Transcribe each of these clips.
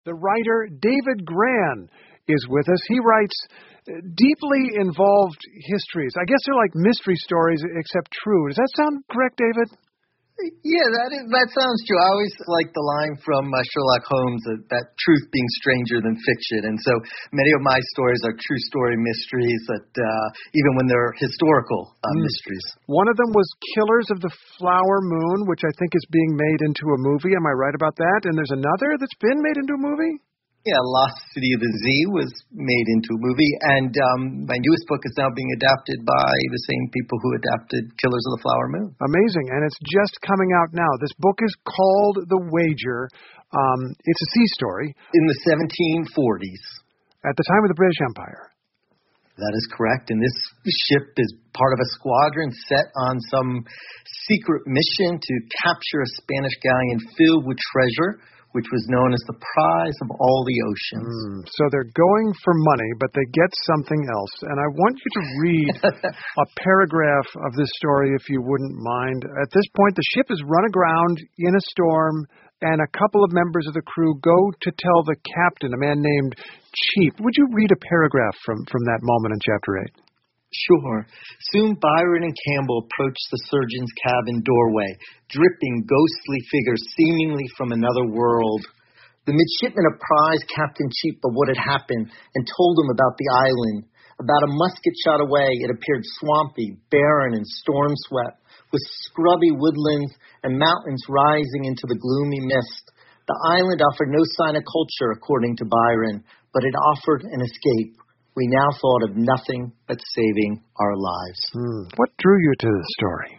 The writer David Grann is with us. He writes deeply involved histories. I guess they're like mystery stories, except true. Does that sound correct, David? Yeah, that sounds true. I always like the line from Sherlock Holmes that truth being stranger than fiction. And so many of my stories are true story mysteries, that even when they're historical mysteries. One of them was Killers of the Flower Moon, which I think is being made into a movie. Am I right about that? And there's another that's been made into a movie? Yeah, Lost City of the Z was made into a movie, and my newest book is now being adapted by the same people who adapted Killers of the Flower Moon. Amazing, and it's just coming out now. This book is called The Wager. It's a sea story. In the 1740s. At the time of the British Empire. That is correct, and this ship is part of a squadron set on some secret mission to capture a Spanish galleon filled with treasure, which was known as the prize of all the oceans. So they're going for money, but they get something else. And I want you to read a paragraph of this story, if you wouldn't mind. At this point, the ship is run aground in a storm, and a couple of members of the crew go to tell the captain, a man named Cheap. Would you read a paragraph from that moment in Chapter 8? Sure. Soon Byron and Campbell approached the surgeon's cabin doorway, dripping ghostly figures seemingly from another world. The midshipman apprised Captain Cheap of what had happened and told him about the island. About a musket shot away, it appeared swampy, barren, and storm-swept, with scrubby woodlands and mountains rising into the gloomy mist. The island offered no sign of culture, according to Byron, but it offered an escape. We now thought of nothing but saving our lives. What drew you to the story?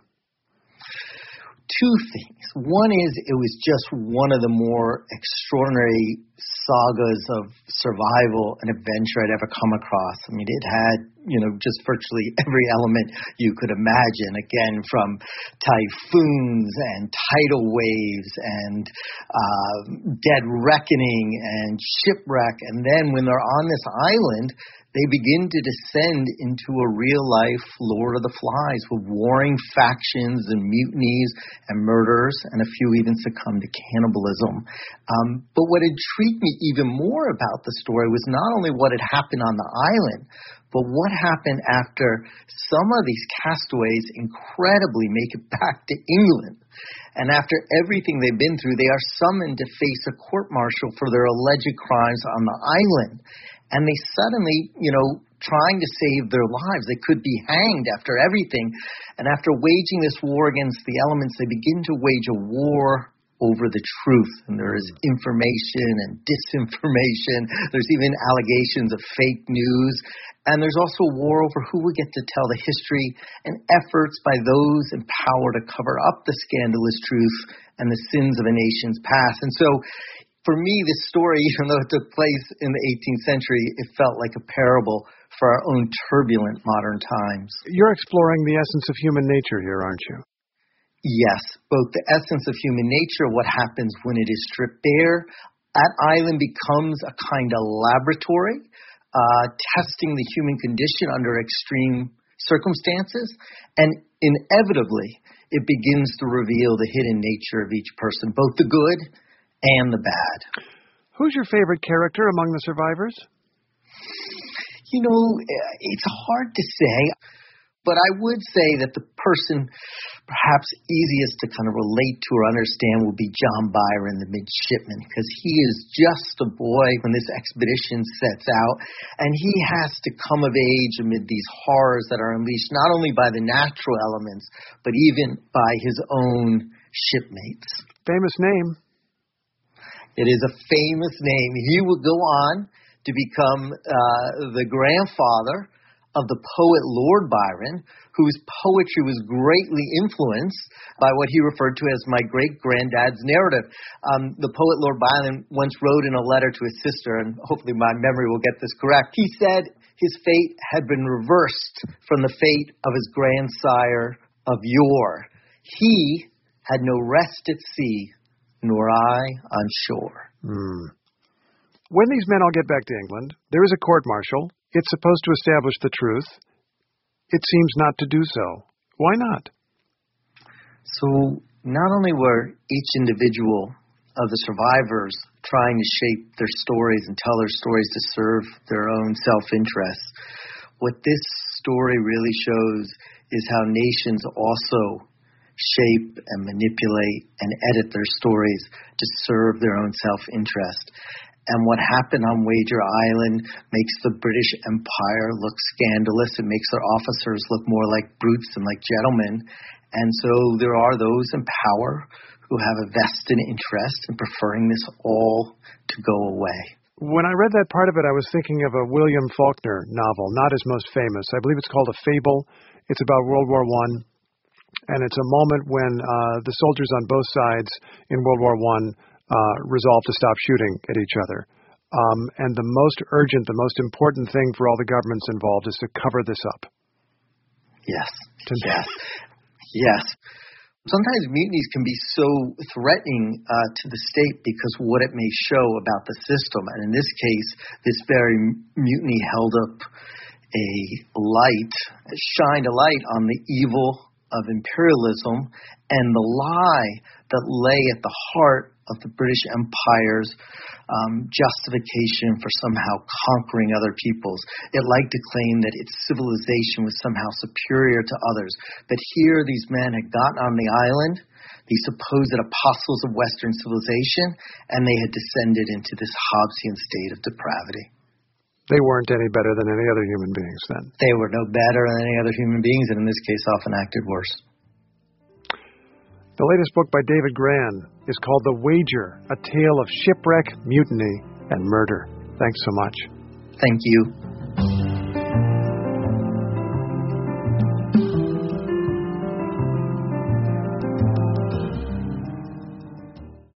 Two things. One is it was just one of the more extraordinary sagas of survival and adventure I'd ever come across. I mean, it had, just virtually every element you could imagine, again, from typhoons and tidal waves and dead reckoning and shipwreck. And then when they're on this island, they begin to descend into a real-life Lord of the Flies with warring factions and mutinies and murders, and a few even succumb to cannibalism. But what intrigued me even more about the story was not only what had happened on the island, but what happened after some of these castaways incredibly make it back to England. And after everything they've been through, they are summoned to face a court-martial for their alleged crimes on the island. And they suddenly, trying to save their lives, they could be hanged after everything. And after waging this war against the elements, they begin to wage a war over the truth. And there is information and disinformation. There's even allegations of fake news. And there's also a war over who will get to tell the history and efforts by those in power to cover up the scandalous truth and the sins of a nation's past. And so, for me, this story, even though it took place in the 18th century, it felt like a parable for our own turbulent modern times. You're exploring the essence of human nature here, aren't you? Yes, both the essence of human nature, what happens when it is stripped bare. That island becomes a kind of laboratory, testing the human condition under extreme circumstances, and inevitably, it begins to reveal the hidden nature of each person, both the good and the bad. Who's your favorite character among the survivors? It's hard to say, but I would say that the person perhaps easiest to kind of relate to or understand will be John Byron, the midshipman, because he is just a boy when this expedition sets out, and he has to come of age amid these horrors that are unleashed not only by the natural elements, but even by his own shipmates. Famous name. It is a famous name. He would go on to become the grandfather of the poet Lord Byron, whose poetry was greatly influenced by what he referred to as my great-granddad's narrative. The poet Lord Byron once wrote in a letter to his sister, and hopefully my memory will get this correct, he said his fate had been reversed from the fate of his grandsire of yore. He had no rest at sea, nor I on shore. When these men all get back to England, there is a court-martial. It's supposed to establish the truth. It seems not to do so. Why not? So not only were each individual of the survivors trying to shape their stories and tell their stories to serve their own self-interest. What this story really shows is how nations also shape and manipulate and edit their stories to serve their own self-interest. And what happened on Wager Island makes the British Empire look scandalous. It makes their officers look more like brutes than like gentlemen. And so there are those in power who have a vested interest in preferring this all to go away. When I read that part of it, I was thinking of a William Faulkner novel, not his most famous. I believe it's called A Fable. It's about World War I, and it's a moment when the soldiers on both sides in World War I resolve to stop shooting at each other. And the most urgent, the most important thing for all the governments involved is to cover this up. Yes. Yes. Sometimes mutinies can be so threatening to the state because what it may show about the system. And in this case, this very mutiny held up shined a light on the evil of imperialism and the lie that lay at the heart of the British Empire's justification for somehow conquering other peoples. It liked to claim that its civilization was somehow superior to others. But here these men had gotten on the island, these supposed apostles of Western civilization, and they had descended into this Hobbesian state of depravity. They weren't any better than any other human beings then. They were no better than any other human beings, and in this case often acted worse. The latest book by David Grann is called The Wager, A Tale of Shipwreck, Mutiny, and Murder. Thanks so much. Thank you.